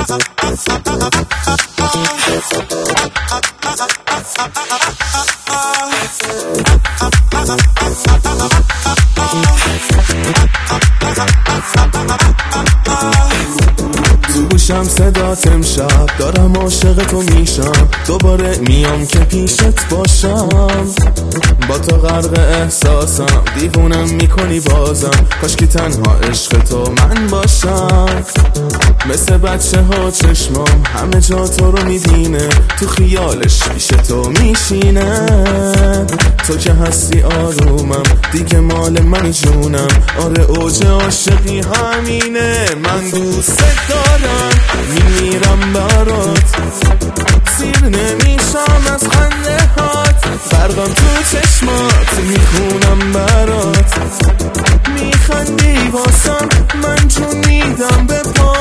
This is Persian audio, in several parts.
گوشم صدات امشب دارم عاشق تو میشم، دوباره میام که پیشت باشم. با تو غرق احساسم، دیوونم میکنی بازم، کاشکی تنها عشق تو من باشم. مثل بچه ها چشمام همه جا تو رو میبینه، تو خیالش پیش تو میشینه. تو که هستی آرومم، دیگه مال من جونم. آره اوج عاشقی همینه، من دوست دارم میمیرم برات، سیر نمیشم از خنده هات. برقم تو چشمات میخونم برات، میخندی واسم من جون میدم به پا.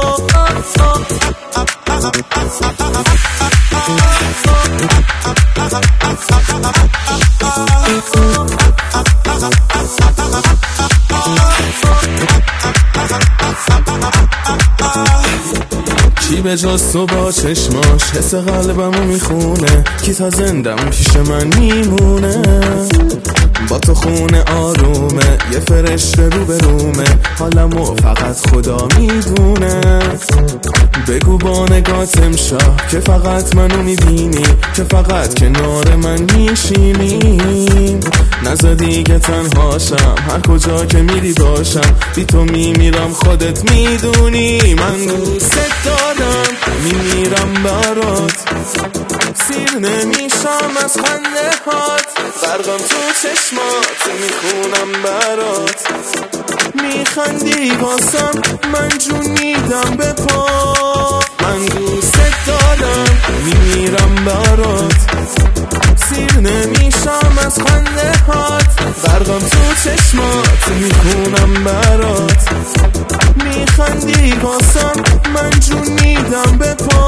کی به جز تو با چشماش حس قلبمو میخونه، کی تا زندم پیش من میمونه. با تو خونه آرومه، یه فرشته رو به رومه، حالمو فقط خدا میدونه. بگو با نگات امشب که فقط منو میبینی، که فقط کنار من میشینی. نزا دیگه تنهاشم، هر کجا که میری باشم، بی تو میمیرم خودت میدونی. من دوست دارم میمیرم برات، سیر نمیشم از خنده هات. برقم تو چشمات میخونم برات، میخندی واسم من جون میدم به پا. من دوست دارم میمیرم برات، سیر نمیشم از خنده هات. برقم تو چشمات میخونم برات، میخندی واسم من جون میدم به پا.